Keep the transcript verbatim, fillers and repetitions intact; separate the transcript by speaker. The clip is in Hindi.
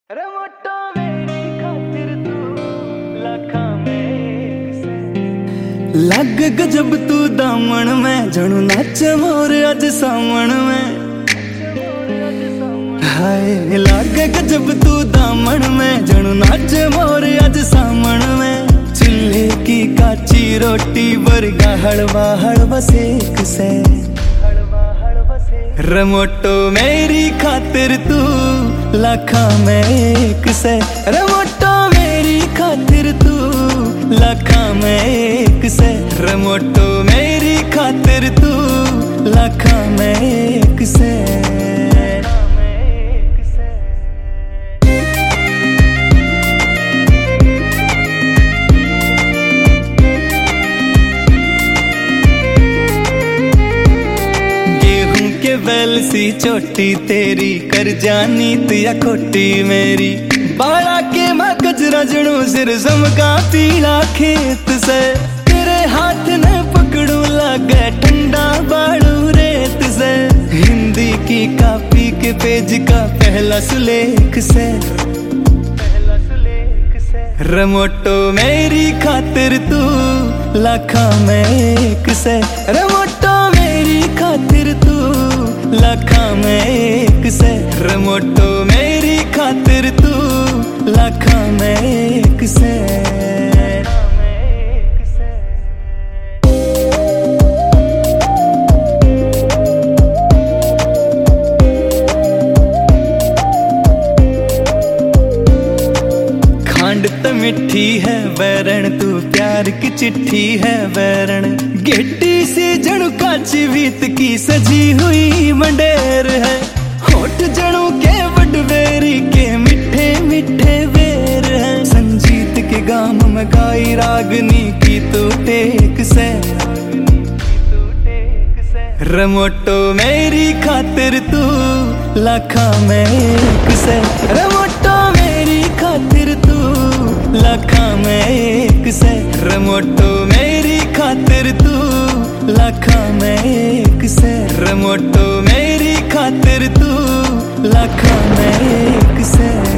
Speaker 1: रमोटो मेरी खातिर तू लाखा में एक से लग गजब तू दामन में जनू नाच मोर अज सामन में हाय लग गजब तू दामन में जनू नाच मोर अज सामन में चूल्हे की काची रोटी वर्गा हलवा हलवा सेक से रमोटो मेरी खातिर तू लाखा में एक से रमोटो मेरी खातिर तू लाखा में एक से रमोटो मेरी खातिर तू लाखा में एक से बैल सी चोटी तेरी कर जानी तिया खोटी मेरी बाला के माँ कजरा जड़ू सिर समका पीला खेत से तेरे हाथ ने पकड़ू लगे ठंडा बाड़ू रेत से हिंदी की कापी के पेज का पहला सुलेख से रमोटो मेरी खातिर तू लाखा में एक से रमोटो मेरी खातिर तू लाखा में एक से रमोटो मेरी खातिर तू लाखा में एक से खांड तो मिठी है बैरण तू प्यार की चिट्ठी है बैरण गिट्टी सी जड़ू काची भीत की सजी हुई मंडेर है होठ जड़ू के वडवेरी के मिठे मिठे बेर है संजीत के गाम में गाई रागनी की तो टेक से रमोटो मेरी खातिर तू लाखा में एक से रमोटो मेरी खातिर तू लाखा में एक से रमोटो मेरी खातिर तू लाखा में एक से रमोटो मेरी खातिर तू लाखा में एक से।